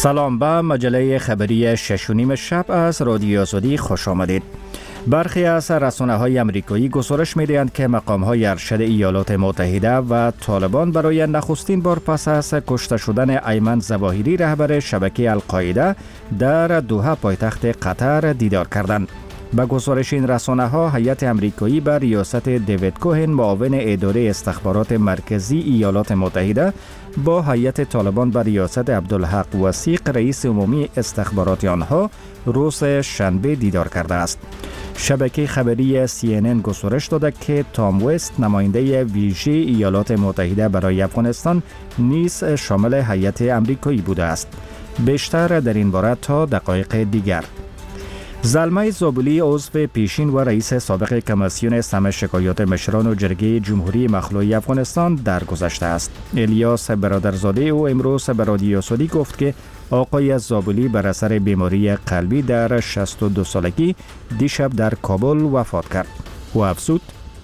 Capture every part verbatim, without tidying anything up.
سلام، به مجله خبری شش و نیم شب از رادیو آزادی خوش آمدید. برخی از رسانه‌های آمریکایی گزارش می‌دهند که مقام‌های ارشد ایالات متحده و طالبان برای نخستین بار پس از کشته شدن ایمن ظواهری رهبر شبکه القاعده در دوحه پایتخت قطر دیدار کردند. به گزارش این رسانه‌ها، هیئت آمریکایی به ریاست دیوید کوهن معاون اداره استخبارات مرکزی ایالات متحده با هیئت طالبان به ریاست عبدالحق وثیق رئیس عمومی استخبارات آنها روز شنبه دیدار کرده است. شبکه خبری سی ان ان گزارش داده که تام وست نماینده ویژه ایالات متحده برای افغانستان نیز شامل هیئت آمریکایی بوده است. بیشتر در این باره تا دقایق دیگر. زلمه زابلی عضو پیشین و رئیس سابق کمیسیون سمع شکایات مشران و جرگه جمهوری مخلوعی افغانستان درگذشته است. الیاس برادرزاده او امروز به رادیو آزادی گفت که آقای زابلی بر اثر بیماری قلبی در شصت و دو سالگی دیشب در کابل وفات کرد. او افزود: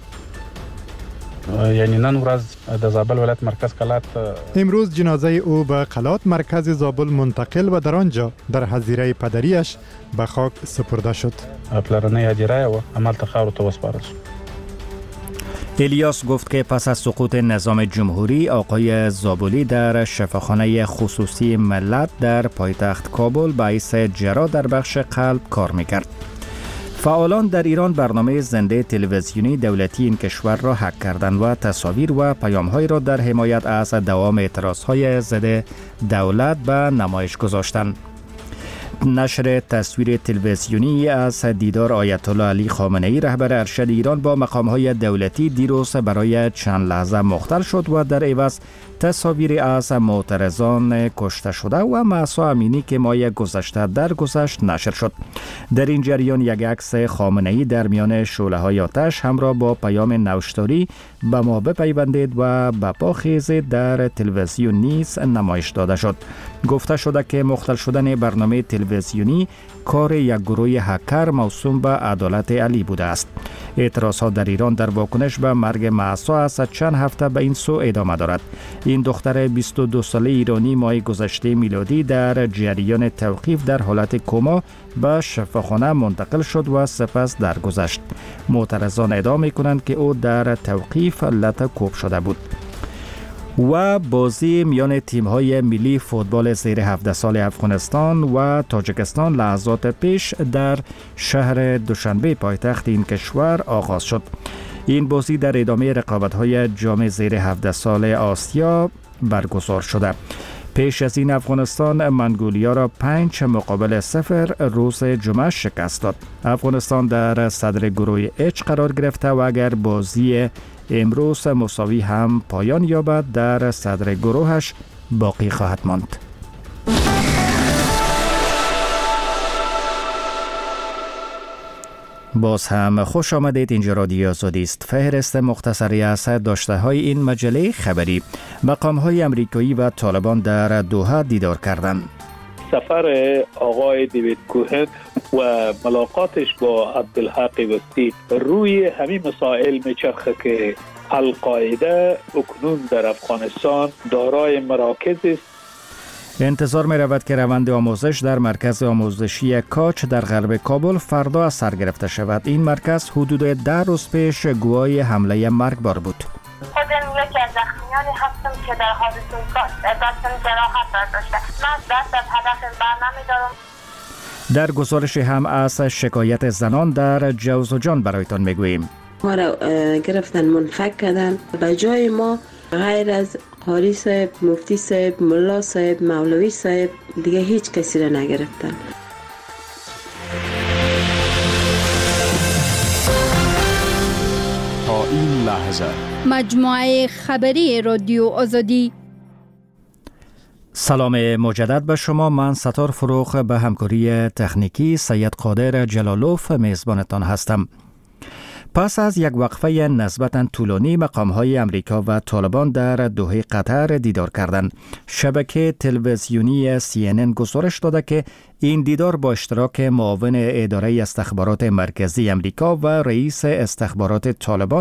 یعنی نن ورځ د زابل ولایت مرکز قلات امروز جنازه او به قلات مرکز زابل منتقل و در آنجا در حظیره پدریش به خاک سپرده شد. پلرنه هدیره و عمل تخاور تو وسپارل شد. الیاس گفت که پس از سقوط نظام جمهوری آقای زابلی در شفاخانه خصوصی ملت در پایتخت کابل باعث جراح در بخش قلب کار میکرد. فعالان در ایران برنامه زنده تلویزیونی دولتی این کشور را هک کردند و تصاویر و پیام‌های را در حمایت از دوام اعتراض‌های ضد دولت به نمایش گذاشتند. نشر تصویر تلویزیونی از دیدار آیت الله علی خامنه‌ای رهبر ارشد ایران با مقام‌های دولتی دیروز برای چند لحظه مختل شد و در عوض تصاویری از معترضان کشته شده و مهسا امینی که ماه گذشته درگذشت نشر شد. در این جریان یک عکس خامنه‌ای در میان شعله‌های آتش همراه با پیام نوشتاری به ما بپیوندید و به پا خیزید در تلویزیون نیز نمایش داده شد. گفته شده که مختل شدن برنامه تلویزیونی کار یک گروه هکر موسوم به عدالت علی بوده است. اعتراضات در ایران در واکنش به مرگ مهسا از چند هفته به این سو ادامه دارد. این دختر بیست و دو ساله ایرانی ماه گذشته میلادی در جریان توقیف در حالت کما به شفاخانه منتقل شد و سپس درگذشت. معترضان ادعا می‌کنند که او در توقیف لطه کوب شده بود. و بازی میان تیم‌های ملی فوتبال زیر هفده سال افغانستان و تاجیکستان لحظات پیش در شهر دوشنبه پایتخت این کشور آغاز شد. این بازی در ادامه رقابت‌های جام زیر هفده سال آسیا برگزار شده. پیش از این افغانستان منگولیا را پنج مقابل صفر روز جمعه شکست داد. افغانستان در صدر گروه اچ قرار گرفته و اگر بازی امروز مساوی هم پایان یابد در صدر گروهش باقی خواهد ماند. باز هم خوش آمدید. اینجا رادیو آزادی است. فهرست مختصری از داشته های این مجله خبری. مقام های آمریکایی و طالبان در دوحه دیدار کردند. سفر آقای دیوید کوهن و ملاقاتش با عبدالحق وثیق روی همین مسائل میچرخه که القاعده اکنون در افغانستان دارای مراکز است. انتظار می رود که روند آموزش در مرکز آموزشی کاچ در غرب کابل فردا از سر گرفته شود. این مرکز حدود ده روز پیش گواه حمله مرگبار بود. خودم یکی از زخمیانی هستم که در حادثه دستم جراحت داشته. من دست از هدف بر نمی‌دارم. در گزارش هم از شکایت زنان در جوزجان برایتان میگوییم. ما را گرفتن منفک کردن. به جای ما غیر از قاری صاحب، مفتی صاحب، ملا صاحب، مولوی صاحب دیگه هیچ کسی را نگرفتن. تا این لحظه مجموعه خبری رادیو آزادی. سلام مجدد به شما. من ستار فروغ به همکاری تکنیکی سید قادر جلالوف میزبانتان هستم. پس از یک وقفه نسبتاً طولانی مقام‌های امریکا و طالبان در دوحه قطر دیدار کردند. شبکه تلویزیونی سی ان ان گزارش داده که این دیدار با اشتراک معاون اداره استخبارات مرکزی امریکا و رئیس استخبارات طالبان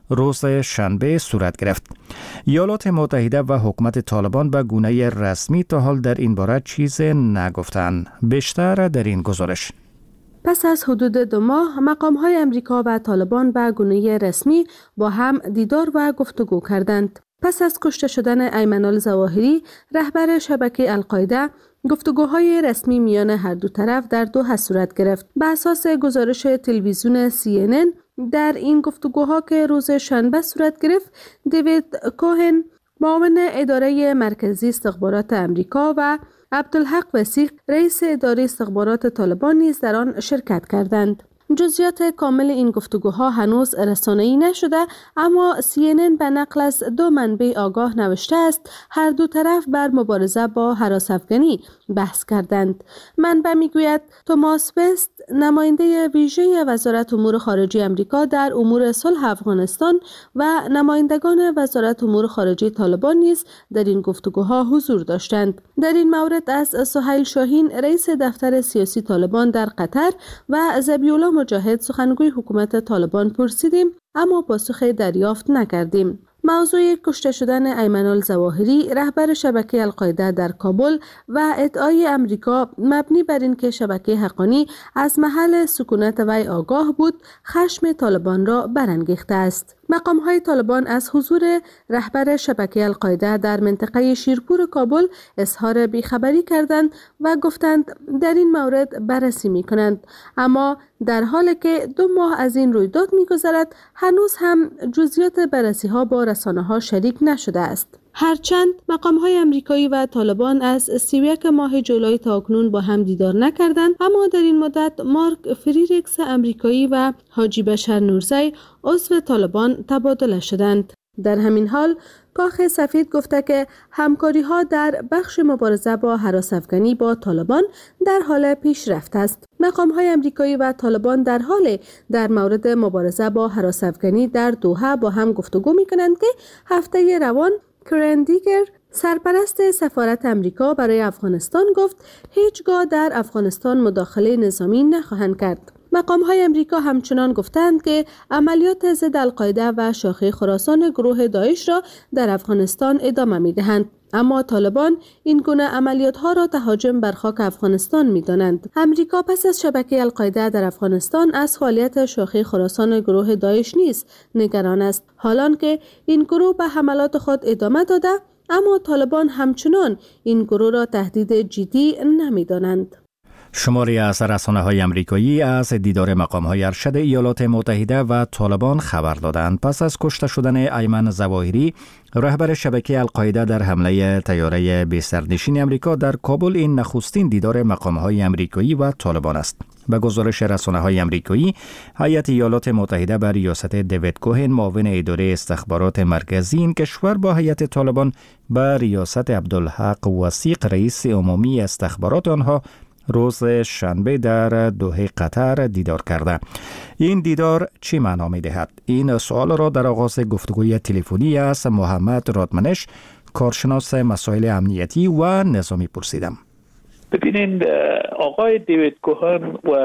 روز شنبه صورت گرفت. ایالات متحده و حکومت طالبان به گونه رسمی تا حال در این باره چیز نگفتند. بیشتر در این گزارش. پس از حدود دو ماه مقام‌های امریکا و طالبان به گونه رسمی با هم دیدار و گفتگو کردند. پس از کشته شدن ایمن الظواهری رهبر شبکه القاعده، گفتگوهای رسمی میان هر دو طرف در دوحه صورت گرفت. به اساس گزارش تلویزیون سی ان ان در این گفتگوها که روز شنبه صورت گرفت، دیوید کوهن معاون اداره مرکزی استخبارات امریکا و عبدالحق وثیق رئیس اداره استخبارات طالبان نیز در آن شرکت کردند. جزئیات کامل این گفتگوها هنوز رسانه‌ای نشده، اما سی ان ان به نقل از دو منبع آگاه نوشته است هر دو طرف بر مبارزه با هراس‌افکنی بحث کردند. منبع میگوید توماس وست نماینده ویژه وزارت امور خارجه آمریکا در امور صلح افغانستان و نمایندگان وزارت امور خارجه طالبان نیز در این گفتگوها حضور داشتند. در این مورد از سهیل شاهین رئیس دفتر سیاسی طالبان در قطر و ذبیح‌الله مجاهد سخنگوی حکومت طالبان پرسیدیم، اما پاسخ دریافت نکردیم. موضوع کشته شدن ایمن الظواهری رهبر شبکه القاعده در کابل و ادعای امریکا مبنی بر اینکه شبکه حقانی از محل سکونت وی آگاه بود، خشم طالبان را برانگیخته است. مقام‌های طالبان از حضور رهبر شبکه القاعده در منطقه شیرپور کابل اظهار بیخبری کردند و گفتند در این مورد بررسی می‌کنند، اما در حالی که دو ماه از این رویداد می‌گذرد هنوز هم جزئیات بررسی‌ها با رسانه‌ها شریک نشده است. هرچند مقام‌های آمریکایی و طالبان از سی و یک ماه جولای تا اکنون با هم دیدار نکردند، اما در این مدت مارک فریرکس آمریکایی و حاجی بشر نورزی عضو طالبان تبادله شدند. در همین حال کاخ سفید گفته که همکاری‌ها در بخش مبارزه با هراس‌افکنی با طالبان در حال پیشرفت است. مقام‌های آمریکایی و طالبان در حال در مورد مبارزه با هراس‌افکنی در دوحه با هم گفتگو می‌کنند که هفته روان کرن دیگر سرپرست سفارت امریکا برای افغانستان گفت هیچگاه در افغانستان مداخله نظامی نخواهند کرد. مقام‌های امریکا همچنان گفتند که عملیات ضد القاعده و شاخه خراسان گروه داعش را در افغانستان ادامه می‌دهند، اما طالبان این گونه عملیات‌ها را تهاجم بر خاک افغانستان می‌دانند. امریکا پس از شبکه القاعده در افغانستان از فعالیت شاخه خراسان گروه داعش نیز نگران است، حالان که این گروه به حملات خود ادامه داده، اما طالبان همچنان این گروه را تهدید جدی نمی‌دانند. شماری از رسانه‌های آمریکایی از دیدار مقام‌های ارشد ایالات متحده و طالبان خبر دادند. پس از کشته شدن ایمن ظواهری رهبر شبکه القاعده در حمله طیاره بی سرنشین آمریکا در کابل، این نخستین دیدار مقام‌های آمریکایی و طالبان است. به گزارش رسانه‌های آمریکایی، هیئت ایالات متحده بر ریاست دیوید کوهن معاون اداره استخبارات مرکزی این کشور با هیئت طالبان به ریاست عبدالحق وثیق رئیس عمومی استخبارات آنها روز شنبه در دوحه قطر دیدار کرده. این دیدار چی معنا می دهد؟ این سوال را در آغاز گفتگوی تلفنی از محمد رادمنش، کارشناس مسائل امنیتی و نظامی پرسیدم. ببینید، آقای دیوید کوهن و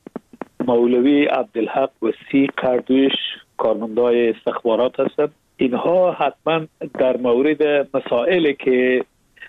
مولوی عبدالحق وثیق هر دویش کارمندای استخبارات هستند. اینها حتما در مورد مسائلی که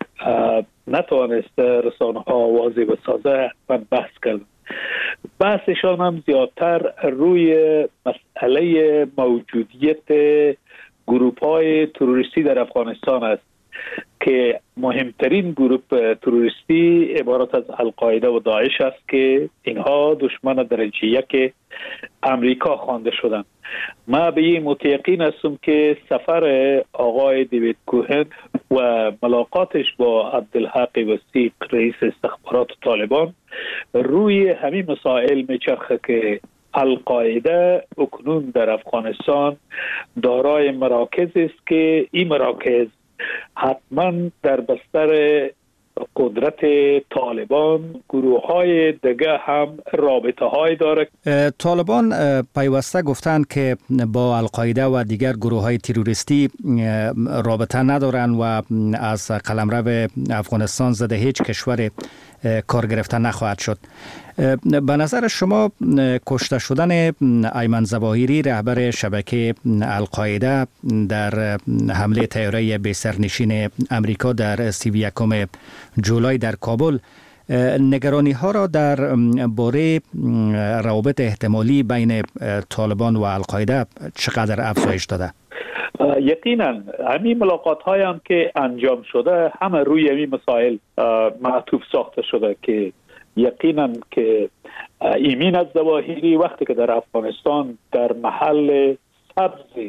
نتوانست رسانه ها واضح بسازه و بحث کردن. بحثشان هم زیادتر روی مسئله موجودیت گروپ های تروریستی در افغانستان است که مهمترین گروپ تروریستی عبارت از القاعده و داعش است که اینها دشمن درجه یک امریکا خوانده شدند. ما به این متیقین هستم که سفر آقای دیوید کوهن و ملاقاتش با عبدالحق وثیق رئیس استخبارات طالبان روی همین مسائل میچرخه که القاعده اکنون در افغانستان دارای مراکز است که این مراکز حتما در بستر قدرت طالبان گروه های دیگه هم رابطه های داره. طالبان پیوسته گفتند که با القاعده و دیگر گروه های تروریستی رابطه ندارن و از قلمرو افغانستان ضد هیچ کشور کار گرفته نخواهد شد. به نظر شما کشته شدن ایمن ظواهری رهبر شبکه القاعده در حمله طیاره به سرنشین امریکا در سی و یکم جولای در کابل نگرانی ها را در باره روابط احتمالی بین طالبان و القاعده چقدر افزایش داده؟ یقینا همین ملاقات های هم که انجام شده همه روی همین مسائل معطوف ساخته شده که یقینا که ایمن الظواهری وقتی که در افغانستان در محل سبز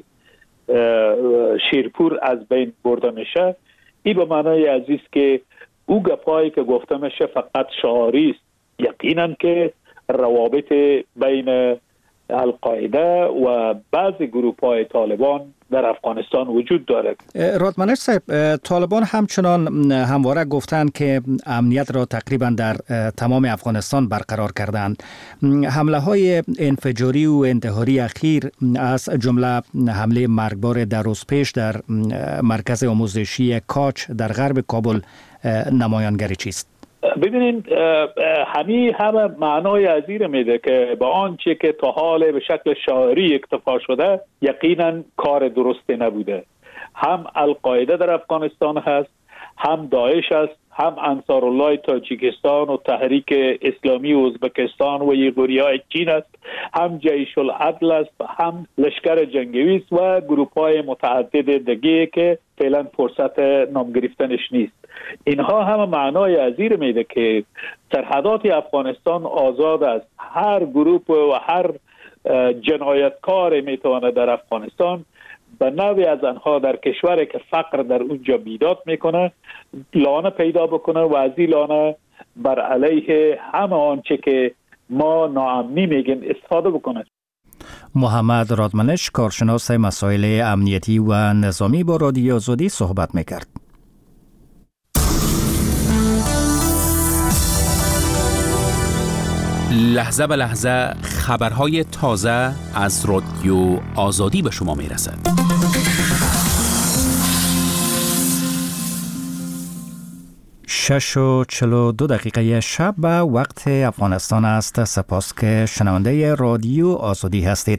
شیرپور از بین برده میشه، این به معنای عزیز که او گپایی که گفته میشه فقط شعاری است. یقینا که روابط بین القاعده و بعضی گروه‌های طالبان در افغانستان وجود دارد. رادمنش صاحب، طالبان همچنان همواره گفتند که امنیت را تقریبا در تمام افغانستان برقرار کردند. حمله های انفجاری و انتحاری اخیر از جمله حمله مرگبار در روز پیش در مرکز آموزشی کاچ در غرب کابل نمایانگری چیست؟ ببینید همین همه معنای عزیر میده که با آنچه که تا حال به شکل شعاری اکتفا شده یقینا کار درستی نبوده. هم القاعده در افغانستان هست، هم داعش است، هم انصار الله تاجیکستان و تحریک اسلامی ازبکستان و یغوریای چین است، هم جیش العدل است، هم لشکر جنگی است و گروه‌های متعدد دیگه که فعلا فرصت نام گرفتنش نیست. اینها هم معنای عزیر میده که سرحدات افغانستان آزاد است. هر گروه و هر جنایتکار میتونه در افغانستان به نوعی از آنها در کشوری که فقر در اونجا بیداد میکنه لانه پیدا بکنه و از این لانه بر علیه همه آنچه که ما ناامنی میگیم استفاده بکنه. محمد رادمنش، کارشناس مسائل امنیتی و نظامی، با رادیو آزادی صحبت میکرد. لحظه به لحظه خبرهای تازه از رادیو آزادی به شما میرسد. شش و چل و دو دقیقه شب به وقت افغانستان است. سپاس که شنونده رادیو آزادی هستید.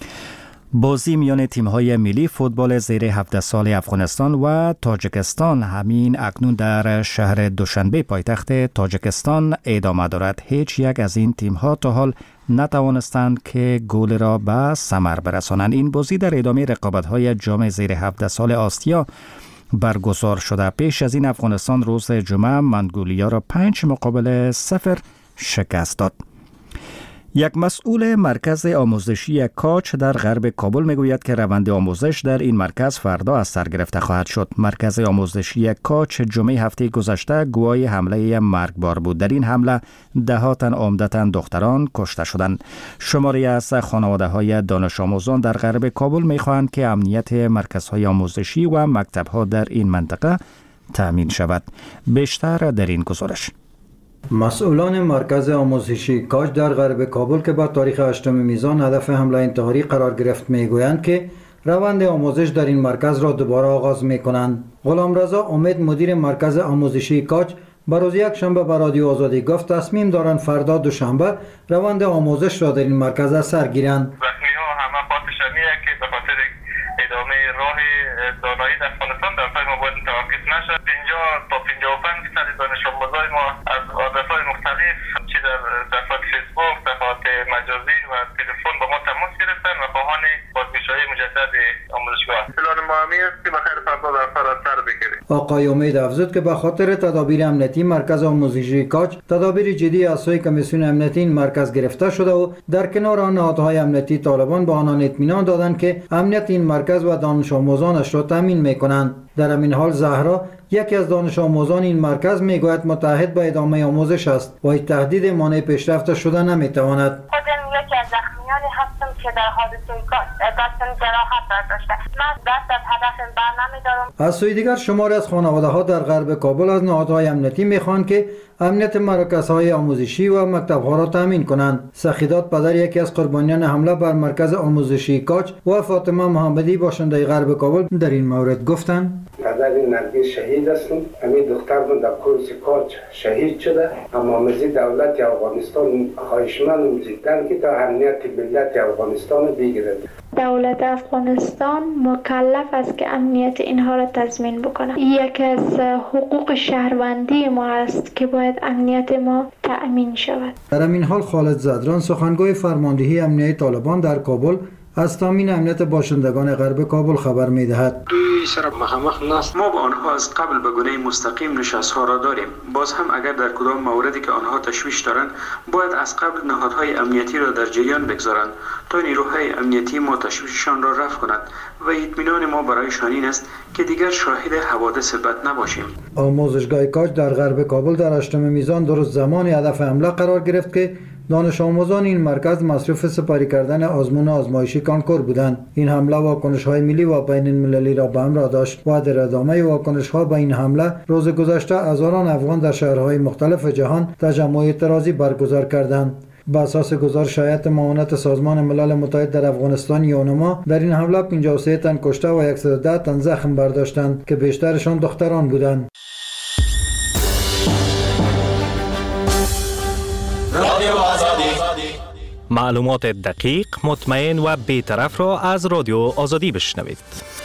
بازی میان تیم‌های ملی فوتبال زیر هفده سال افغانستان و تاجیکستان همین اکنون در شهر دوشنبه پایتخت تاجیکستان ادامه دارد. هیچ یک از این تیم‌ها تا حال نتوانستند که گل را به ثمر برسانند. این بازی در ادامه رقابت‌های جام زیر هفده سال آسیا برگزار شده. پیش از این افغانستان روز جمعه منگولیا را پنج مقابل صفر شکست داد. یک مسئول مرکز آموزشی کاچ در غرب کابل میگوید که روند آموزش در این مرکز فردا از سر گرفته خواهد شد. مرکز آموزشی کاچ جمعه هفته گذشته گواه حمله مرگبار بود. در این حمله ده ها تن عمدتاً دختران کشته شدند. شماری از خانواده‌های دانش آموزان در غرب کابل میخواهند که امنیت مرکزهای آموزشی و مکتب‌ها در این منطقه تأمین شود. بیشتر در این گزارش. مسئولان مرکز آموزشی کاچ در غرب کابل که با تاریخ هشتم میزان هدف حمله انتحاری قرار گرفت میگویند که روند آموزش در این مرکز را دوباره آغاز میکنند. غلامرضا امید مدیر مرکز آموزشی کاچ به روز یک شنبه به رادیو آزادی گفت تصمیم دارند فردا دوشنبه روند آموزش را در این مرکز از سر گیرند. رسمی‌ها همه خاطرشمیه که به خاطر ادامه راه دانایی در افغانستان در فهم باید توقف نشد. اینجا تا پنجاه و پنج درصد دانش آموزای ما از آدرس‌های مختلف چه در صفحات فیسبوک، صفحات مجازی و تلفن با ما تماس گرفتن و خواهان بازنشایی مجدد آموزشگاه. پلان ما همی است که بخیر فردا در فرا سر بگیریم. آقای امید افزود که به خاطر تدابیر امنیتی مرکز آموزشی کاچ تدابیر جدی از سوی کمیسیون امنیتی این مرکز گرفته شده و در کنار آن نهادهای امنیتی طالبان به آنان اطمینان دادند که امنیت این مرکز و دانش آموزانش را تامین میکنند. در همین حال زهرا یکی از دانش آموزان این مرکز میگوید متحد به ادامه آموزش است و این تهدید مانع پیشرفت شده نمیتواند. خودم یکی از زخمیانی هستم که در حادثه دستم جراحت داشته. من دست از هدف بر نمیدارم. از سوی دیگر شماری از خانواده ها در غرب کابل از نهادهای امنیتی میخوان که امنیت مرکزهای آموزشی و مکتبها را تامین کنند. سخیدات پدر یکی از قربانیان حمله بر مرکز آموزشی کاچ و فاطمه محمدی باشنده غرب کابل در این مورد گفتند: برادر نرگس شهید هستم. همین دختر من در کورس کاج شهید شده. اما مزید دولت افغانستان خواهشمندم جدا که تا امنیت ملت افغانستان بگیرد. دولت افغانستان مکلف است که امنیت اینها را تضمین بکنه. یکی از حقوق شهروندی ما است که باید امنیت ما تأمین شود. در این حال خالد زدران سخنگوی فرماندهی امنیتی طالبان در کابل از تامین امنیت باشندگان غرب کابل خبر می‌دهد. دوی سر مخامخ نست. ما با آنها از قبل به گونه مستقیم نشست‌ها را داریم. باز هم اگر در کدام موردی که آنها تشویش دارند باید از قبل نهادهای امنیتی را در جریان بگذارند تا نیروهای امنیتی ما تشویششان را رفع کند و اطمینان ما برایشان این است که دیگر شاهد حوادث بد نباشیم. آموزشگاه کاج در غرب کابل در هشتم میزان درست زمان هدف حمله قرار گرفت که دانش آموزان این مرکز مصروف سپاری کردن آزمون آزمایشی کانکور بودند. این حمله واکنش‌های ملی و بین المللی را به همراه داشت و در ادامه واکنش‌ها به این حمله روز گذشته هزاران افغان در شهرهای مختلف جهان تجمع اعتراضی برگزار کردند. بر اساس گزارش هیئت معاونت سازمان ملل متحد در افغانستان یونما در این حمله پنجاه و سه تن کشته و صد و ده تن زخم برداشتند که بیشترشان دختران بودند. معلومات دقیق، مطمئن و بی‌طرف را از رادیو آزادی بشنوید.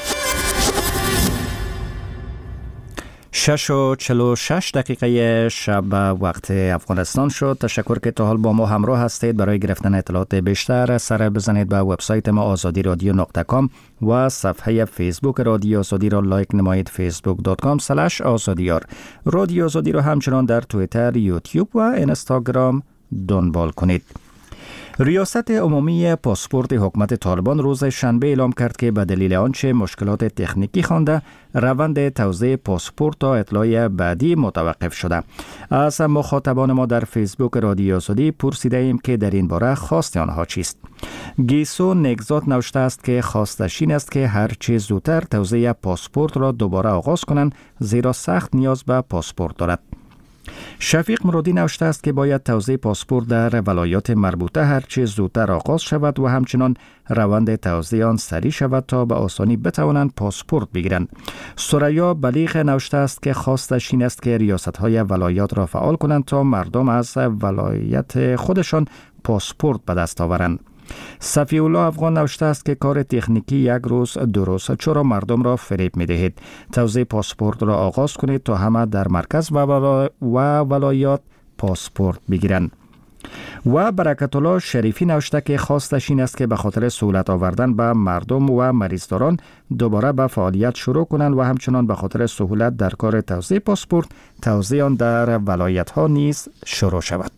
شش و چل و شش دقیقه شب وقت افغانستان شد. تشکر که تا حال با ما همراه هستید. برای گرفتن اطلاعات بیشتر سر بزنید به وبسایت ما آزادی رادیو نقطه کام و صفحه فیسبوک رادیو آزادی را لایک نمایید. فیسبوک دات کام اسلش آزادیار. رادیو آزادی را همچنان در توییتر، یوتیوب و اینستاگرام دنبال کنید. ریاست عمومی پاسپورت حکومت طالبان روز شنبه اعلام کرد که به دلیل آنچه مشکلات تکنیکی خوانده روند توزیع پاسپورت تا اطلاع بعدی متوقف شده. از مخاطبان ما در فیسبوک رادیو آزادی پرسیده ایم که در این باره خواست آنها چیست. گیسو نگزات نوشته است که خواستش این است که هر چه زودتر توزیع پاسپورت را دوباره آغاز کنند زیرا سخت نیاز به پاسپورت دارد. شفیق مرادی نوشته است که باید توزیع پاسپورت در ولایات مربوطه هرچه زودتر آغاز شود و همچنان روند توزیع آن سریع شود تا به آسانی بتوانند پاسپورت بگیرند. سریا بلیغ نوشته است که خواستش این است که ریاست‌های ولایات را فعال کنند تا مردم از ولایت خودشان پاسپورت به دست آورند. صفی الله افغان نوشته است که کار تکنیکی یک روز دو روز چرا مردم را فریب می دهید. توزیع پاسپورت را آغاز کنید تا همه در مرکز و, ولا... و ولایات پاسپورت بگیرند. و برکت الله شریفی نوشته که خواستش این است که به خاطر سهولت آوردن به مردم و مریضداران دوباره به فعالیت شروع کنند و همچنان به خاطر سهولت در کار توزیع پاسپورت توزیع آن در ولایت ها نیز شروع شود.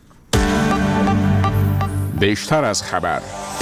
بیشتر از خبر.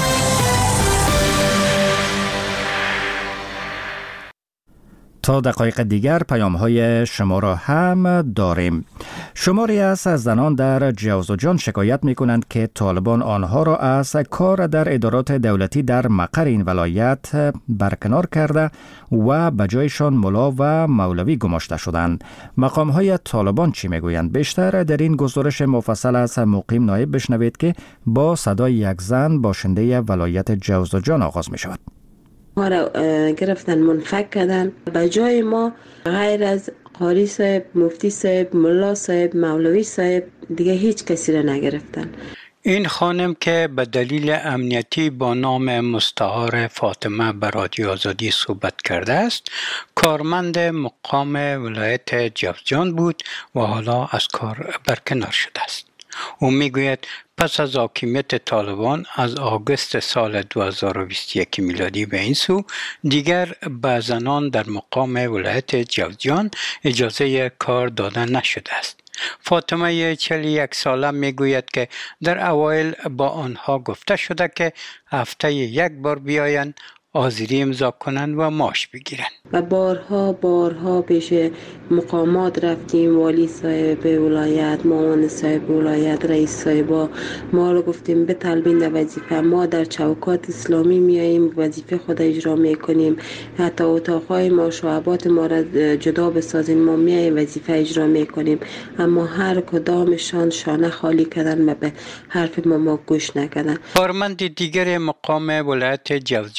تا دقایق دیگر پیام های شما را هم داریم. شماری از زنان در جوزجان شکایت می کنند که طالبان آنها را از کار در ادارات دولتی در مقر این ولایت برکنار کرده و به جایشان ملا و مولوی گماشته شدند. مقام های طالبان چی می گویند؟ بیشتر در این گزارش مفصل از مقیم نایب بشنوید که با صدای یک زن باشنده ولایت جوزجان آغاز می شود. ما را گرفتن منفک کردن. به جای ما غیر از قاری صاحب، مفتی صاحب، ملا صاحب، مولوی صاحب دیگه هیچ کسی را نگرفتن. این خانم که به دلیل امنیتی با نام مستعار فاطمه به رادیو آزادی صحبت کرده است، کارمند مقام ولایت جوزجان بود و حالا از کار برکنار شده است. او میگوید پس از حاکمیت طالبان از آگوست سال دو هزار و بیست و یک میلادی به این سو دیگر به زنان در مقام ولایت جوزجان اجازه کار داده نشده است. فاطمه چهل و یک ساله میگوید که در اوایل با آنها گفته شده که هفته یک بار بیایند، حاضری امضا کنند و معاش بگیرند. و بارها بارها پیش مقامات رفتیم، والی صاحب ولایت، معاون صاحب ولایت، رئیس صاحب، ما رو گفتیم بطلبین در وظیفه. ما در چوکات اسلامی میاییم، وظیفه خود اجرا میکنیم، حتی اتاقهای ما شعبات ما را جدا بسازیم، ما میاییم وظیفه اجرا میکنیم، اما هر کدامشان شانه خالی کردن و به حرف ما ما گوش نکردن. کارمند دیگر مقام ولایت جوزجان که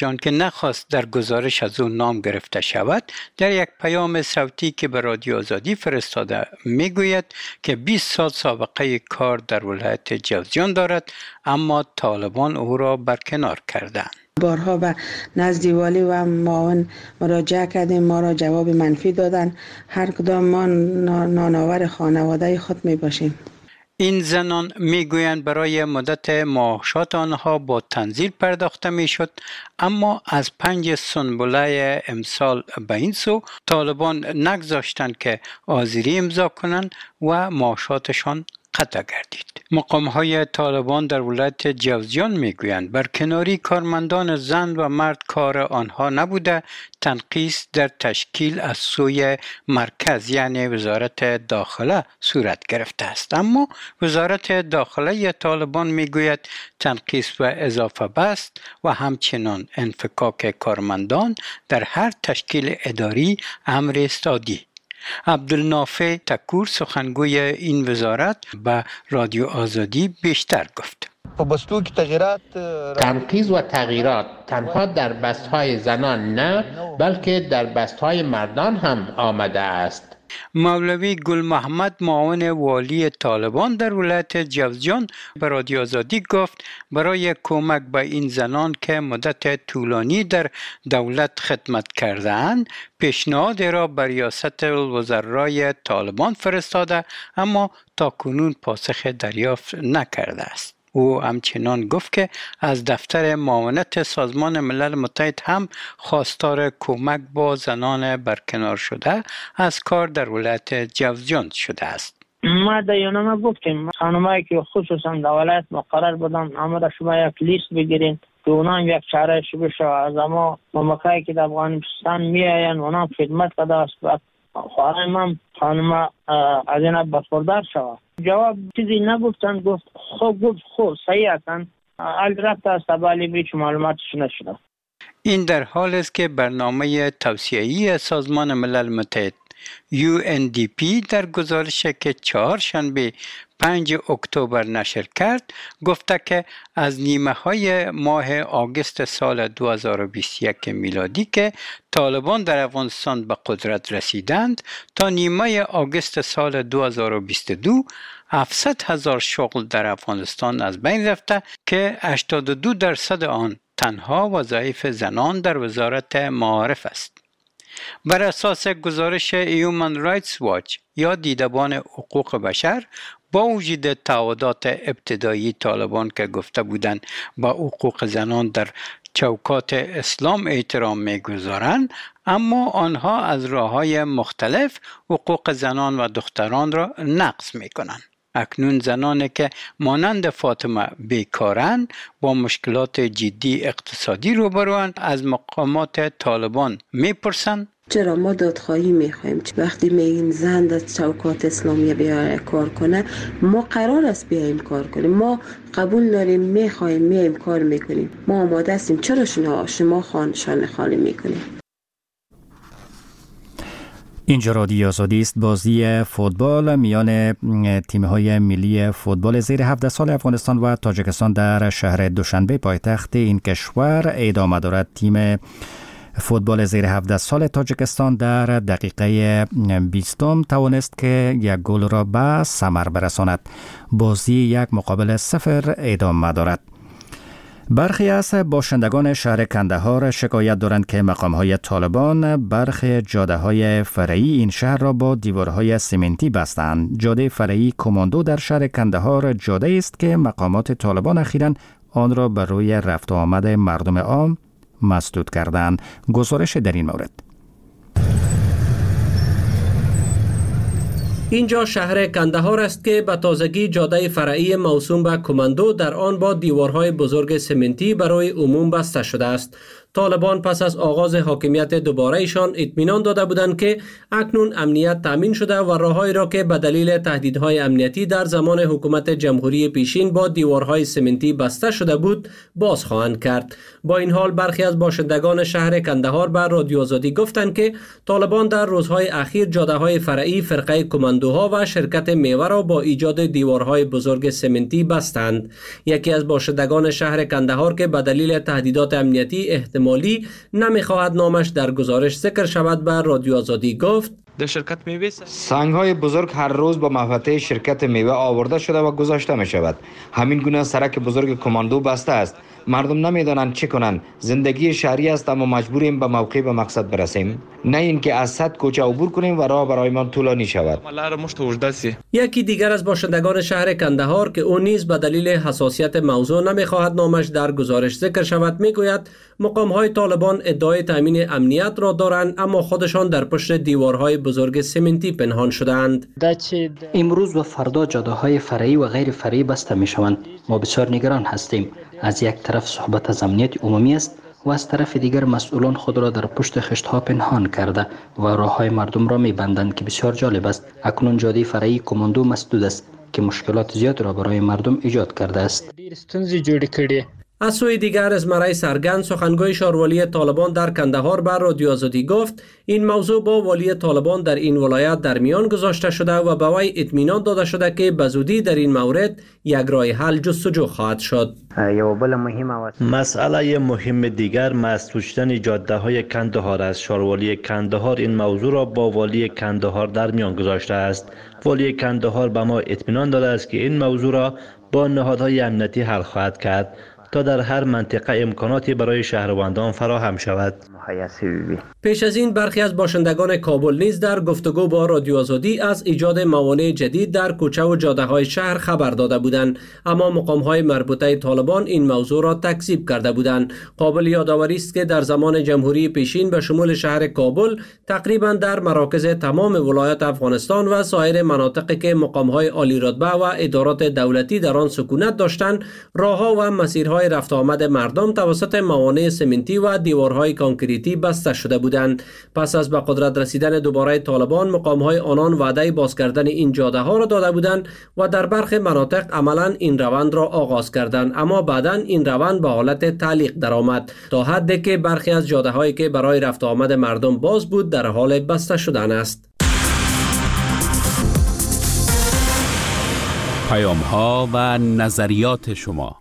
نخواست در گزارش از او نام گرفته شود، در یک پیام صوتی که به رادیو آزادی فرستاده میگوید که بیست سال سابقه کار در ولایت جوزجان دارد، اما طالبان او را برکنار کردند. بارها و نزد والی و معاون مراجعه کردیم، ما را جواب منفی دادن. هر کدام ما نانآور خانواده خود می باشیم. این زنان میگویند برای مدت معاشات آنها با تنزیل پرداخته میشد، اما از پنج سنبله امسال به این سو طالبان نگذاشتند که آذری امضا کنند و معاشاتشان قطع گردید. مقام‌های طالبان در ولایت جوزجان میگویند برکناری کارمندان زن و مرد کار آنها نبوده، تنقیص در تشکیل از سوی مرکز یعنی وزارت داخله صورت گرفته است. اما وزارت داخله طالبان میگوید تنقیص و اضافه بست و همچنان انفکاک کارمندان در هر تشکیل اداری امر است عادی. عبدالنافع تکور سخنگوی این وزارت به رادیو آزادی بیشتر گفت. تنقیض و تغییرات تنها در بستهای زنان نه بلکه در بستهای مردان هم آمده است. مولوی گل محمد معاون والی طالبان در ولایت جوزجان به رادیو آزادی گفت برای کمک به این زنان که مدت طولانی در دولت خدمت کرده‌اند پیشنهاد را به ریاست الوزرای طالبان فرستاده، اما تاکنون پاسخ دریافت نکرده است. او همچنان گفت که از دفتر معاونت سازمان ملل متحد هم خواستار کمک با زنان برکنار شده از کار در ولایت جوزجان شده است. ما در یونامه گفتیم خانمایی که خصوصا در ولایت مقرر بودن اما در شما یک لیست بگیرین که اونا هم یک چاره شبه شود. از اما ممکایی که در افغانستان می آین اونا هم خدمت کده است و خواهرم هم خانم از این بسپردار شود. جواب چیزی نگفتن، گفت خوب گفت خوب صحیح هستن حال رفت است ولی بیچ معلوماتش نشده. این در حال است که برنامه توسعه‌ای سازمان ملل متحد یو ان دی پی در گزارشی که چهارشنبه پنج اکتبر نشر کرد گفته که از نیمه های ماه آگوست سال دو هزار و بیست و یک میلادی که طالبان در افغانستان به قدرت رسیدند تا نیمه آگوست سال دو هزار و بیست و دو هفتصد هزار شغل در افغانستان از بین رفته که هشتاد و دو درصد آن تنها وظایف زنان در وزارت معارف است. بر اساس گزارش هیومن رایتس واچ یا دیدبان حقوق بشر با وجود تعهدات ابتدایی طالبان که گفته بودند با حقوق زنان در چوکات اسلام احترام می‌گذارند، اما آنها از راه‌های مختلف حقوق زنان و دختران را نقض می‌کنند. اکنون زنانی که مانند فاطمه بیکارند با مشکلات جدی اقتصادی روبروند از مقامات طالبان میپرسند چرا ما دادخواهی میخوایم؟ وقتی میگین زن در چوکات اسلامی بیاره کار کنه ما قرار است بیایم کار کنیم، ما قبول داریم میخوایم میایم کار میکنیم، ما آماده هستیم، چرا شما شما خانشان خالی میکنیم؟ اینجا رادیو آزادی است. بازی فوتبال میان تیم‌های ملی فوتبال زیر هفده سال افغانستان و تاجیکستان در شهر دوشنبه پایتخت این کشور ادامه دارد. تیم فوتبال زیر هفده سال تاجیکستان در دقیقه بیستم توانست که یک گل را به ثمر برساند. بازی یک مقابل صفر ادامه دارد. برخی از باشندگان شهر کندهار شکایت دارند که مقام‌های طالبان برخی جاده‌های فرعی این شهر را با دیوارهای سمنتی بستند. جاده فرعی کماندو در شهر کندهار جاده است که مقامات طالبان اخیراً آن را بر روی رفت و آمد مردم عام مسدود کردند. گزارش در این مورد. اینجا شهر کندهار است که به تازگی جاده فرعی موسوم به کماندو در آن با دیوارهای بزرگ سمنتی برای عموم بسته شده است. طالبان پس از آغاز حاکمیت دوباره ایشان اطمینان داده بودند که اکنون امنیت تامین شده و راههایی را که به دلیل تهدیدهای امنیتی در زمان حکومت جمهوری پیشین با دیوارهای سمنتی بسته شده بود باز خواهند کرد. با این حال برخی از باشندگان شهر کندهار بر رادیو آزادی گفتند که طالبان در روزهای اخیر جاده‌های فرعی فرقه کماندوها و شرکت میوه را با ایجاد دیوارهای بزرگ سمنتی بستند. یکی از باشندگان شهر کندهار که به دلیل تهدیدات امنیتی احتمال مالی نمیخواهد نامش در گزارش ذکر شود به رادیو آزادی گفت در شرکت میوه سنگ‌های بزرگ هر روز با محوطه شرکت میوه آورده شده و گذاشته می شود. همین گونه سرک بزرگ کماندو بسته است. مردم نمیدانند چه کنند. زندگی شهری است اما مجبوریم به موقع به مقصد برسیم. نه اینکه از صد کوچه عبور کنیم و راه برایمان طولانی شود. یکی دیگر از باشندگان شهر کندهار که او نیز به دلیل حساسیت موضوع نمیخواهد نامش در گزارش ذکر شود میگوید مقام‌های طالبان ادعای تامین امنیت را دارند اما خودشان در پشت دیوارهای بزرگ سمنتی پنهان شدند. امروز و فردا جاده‌های فرعی و غیر فرعی بسته می‌شوند. ما بسیار نگران هستیم. از یک طرف صحبت از امنیت عمومی است و از طرف دیگر مسئولان خود را در پشت خشت‌ها پنهان کرده و راه‌های مردم را می‌بندند که بسیار جالب است. اکنون جاده فرعی کماندو مسدود است که مشکلات زیاد را برای مردم ایجاد کرده است. از سوی دیگر ازمرای سرگند سخنگوی شاروالی طالبان در کندهار بر رادیو آزادی گفت این موضوع با والی طالبان در این ولایت در میان گذاشته شده و به وی اطمینان داده شده که به زودی در این مورد یک راه حل جستجو خواهد شد. مسئله مهم دیگر مسدود شدن جاده های کندهار است. شاروالی کندهار این موضوع را با والی کندهار در میان گذاشته است. والی کندهار به ما اطمینان داده است که این موضوع را با نهادهای امنیتی حل خواهد کرد تا در هر منطقه امکاناتی برای شهروندان فراهم شود. پیش از این برخی از باشندگان کابل نیز در گفتگو با رادیو آزادی از ایجاد موانع جدید در کوچه و جاده‌های شهر خبر داده بودند، اما مقام‌های مربوطه طالبان این موضوع را تکذیب کرده بودند. قابل یادآوری است که در زمان جمهوری پیشین به شمول شهر کابل تقریبا در مراکز تمام ولایات افغانستان و سایر مناطقی که مقام‌های عالی رتبه و ادارات دولتی در آن سکونت داشتند، راه‌ها و مسیرهای رفت آمد مردم توسط موانع سمنتی و دیوارهای کانکریتی بسته شده بودند. پس از به قدرت رسیدن دوباره طالبان، مقام‌های آنان وعده باز کردن این جاده‌ها را داده بودند و در برخی مناطق عملاً این روند را آغاز کردند، اما بعداً این روند به حالت تعلیق درآمد تا حدی که برخی از جاده‌هایی که برای رفت آمد مردم باز بود در حال بسته شدن است. پیام‌ها و نظریات شما.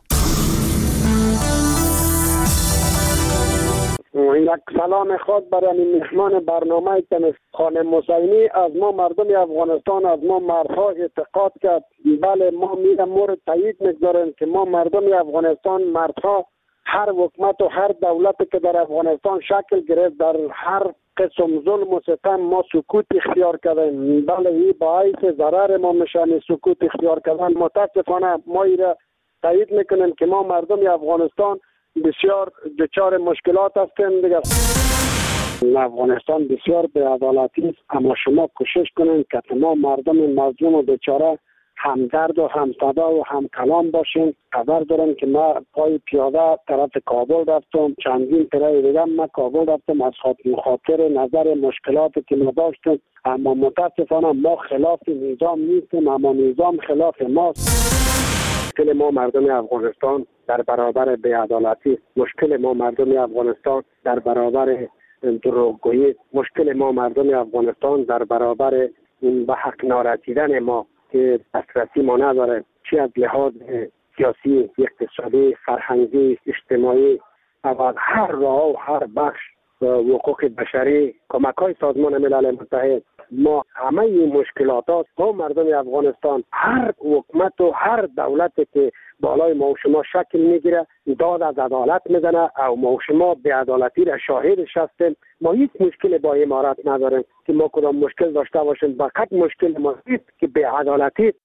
یک سلام خود برای مهمان برنامه تنس خانم حسینی. از ما مردم افغانستان، از ما مردها اعتقاد کرد. بله، ما میرم مورد تایید میگذاریم که ما مردم افغانستان مردها هر حکومت و هر دولتی که در افغانستان شکل گرفت در هر قسم ظلم و ستم ما سکوت اختیار کردیم. بله، این باعث ضرر ما میشن سکوت اختیار کردن. متاسفانه ما ایره تایید میکنیم که ما مردم افغانستان بسیار دچار مشکلات هستیم دیگه. افغانستان بسیار بی‌عدالتی است، اما شما کوشش کنین که تمام مردم مظلوم و بیچاره همدرد و همصدا و هم کلام باشین. خبر دارم که ما پای پیاده طرف کابل رفتم، چندین پیره دیگه ما کابل رفتم از خاطر نظر مشکلاتی که ما داشتیم، اما متاسفانه ما خلاف نظام نیستیم، اما نظام خلاف ماست. مشکل ما مردم افغانستان در برابر بی‌عدالتی، مشکل ما مردم افغانستان در برابر دروغگویی، مشکل ما مردم افغانستان در برابر این به حق نارسیدن ما که دسترسی ما نداره، چی از لحاظ سیاسی، اقتصادی، فرهنگی، اجتماعی و هر راه و هر بخش حقوق بشری، کمک‌های سازمان ملل متحد. ما همه این مشکلات هاست. ما مردم افغانستان هر حکومت و هر دولتی که بالای ما و شما شکل میگیره داد از عدالت میزنه او ما و شما بی‌عدالتی را شاهدش هستیم. ما هیچ مشکل با امارات نداریم که ما کدام مشکل داشته باشیم، فقط مشکل ما است که بی‌عدالتی.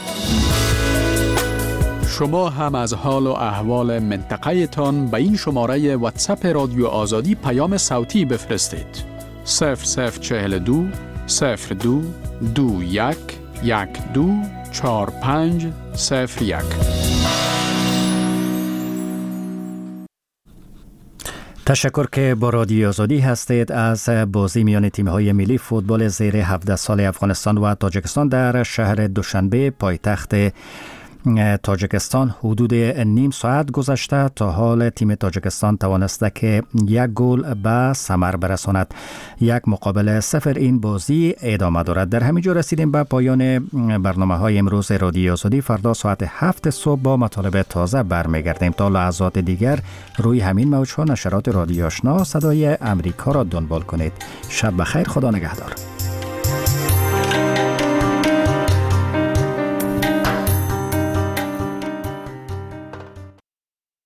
شما هم از حال و احوال منطقه تان به این شماره واتساپ رادیو آزادی پیام صوتی بفرستید. صفر صفر چهل دو صفر دو دو یک یک دو چهار پنج صفر یک. تشکر که با رادیو آزادی هستید. از بازی میان تیم‌های ملی فوتبال زیر هفده سال افغانستان و تاجیکستان در شهر دوشنبه پایتخت تاجیکستان حدود نیم ساعت گذشته تا حال تیم تاجیکستان توانسته که یک گل به ثمر برساند. یک مقابل صفر این بازی ادامه دارد. در همین جا رسیدیم به پایان برنامه های امروز رادیو آزادی. فردا ساعت هفت صبح با مطالب تازه برمیگردیم. تا لحظات دیگر روی همین موجها نشرات رادیو آشنا صدای امریکا را دنبال کنید. شب بخیر، خدا نگهدار.